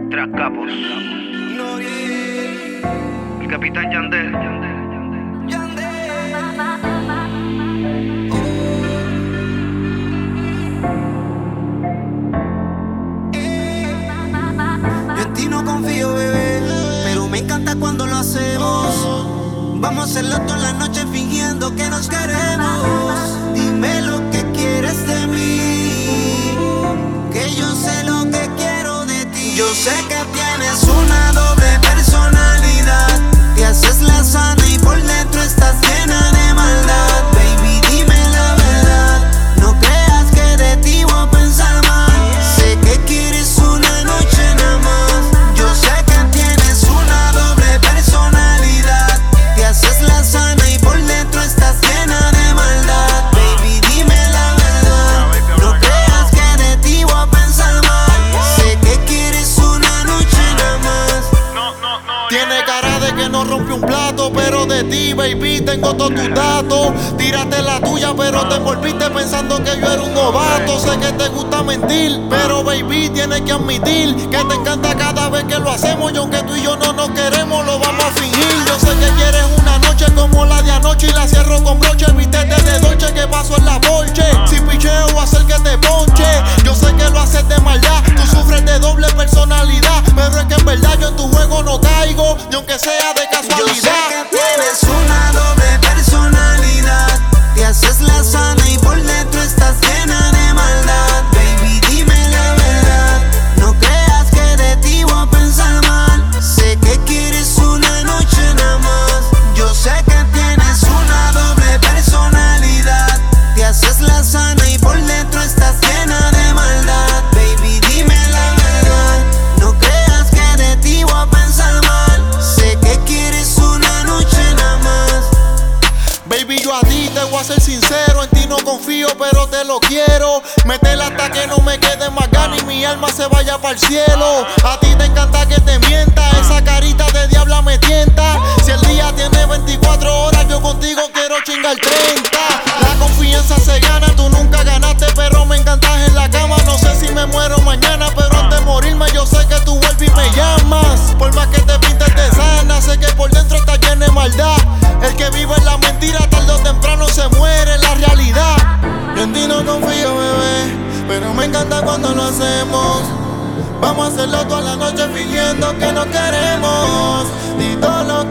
Tras capos. El capitán Yandel. Yo en ti no confío, bebé, pero me encanta cuando lo hacemos. Vamos a hacerlo toda la noche fingiendo que nos queremos. Dime lo que quieres de mí, que yo sé lo que quiero de ti. Yo sé que tienes una doble personalidad. Te haces la sana y por dentro estás llena de maldad. Baby, dime la verdad, no creas que de ti voy a pensar mal. Sé que quieres una noche nada más. Yo sé que tienes una doble personalidad. Te haces la sana y por dentro estás llena de maldad. Baby, dime la verdad, no creas que de ti voy a pensar mal. Sé que quieres una noche nada más. Tiene cara de que no rompe un plato, pero de ti, baby, tengo todos tus datos. Tírate la tuya, pero te envolviste pensando que yo era un novato. Sé que te gusta mentir, pero baby, tienes que admitir que te encanta cada vez que lo hacemos. Y aunque tú y yo no nos queremos, lo vamos a fingir. Yo sé que quieres una noche como la de anoche y la cierro con broche. Vístete de Dolce, que paso en la Porsche. Si picheo, voy a hacer que te ponche. Yo sé que lo haces de maldad, tú sufres de doble personalidad, pero es que en verdad yo en tu juego no caigo, ni aunque sea de casualidad. Yo sé que tienes una doble personalidad. Te haces la sana y por dentro estás llena de maldad. Baby, dime la verdad, no creas que de ti voy a pensar mal. Sé que quieres una noche nada más. Yo sé que tienes una doble personalidad. Te haces la sana y por dentro estás llena de maldad. Baby, dime la verdad, no creas que de ti voy a pensar mal. Sé que quieres una noche nada más. Baby, yo a ti te voy a ser sincero, en ti no confío, pero te lo quiero. Métela hasta que no me quede más ganas y mi alma se vaya para el cielo. A ti te encanta que te mienta, esa carita de diabla me tienta. Si el día tiene 24 horas, yo contigo quiero chingar 30. La confianza se gana, tú nunca ganaste, pero me encantas en la cama. No sé si me muero mañana, pero antes de morirme yo sé que tú vuelves y me llamas. Por más que te pintes de sana, sé que por dentro estás llena de maldad. El que vive en la mentira tarde o temprano se muere en la realidad. Yo en ti no confío, bebé, pero me encanta cuando lo hacemos. Vamos a hacerlo toda la noche fingiendo que nos queremos. Y todo lo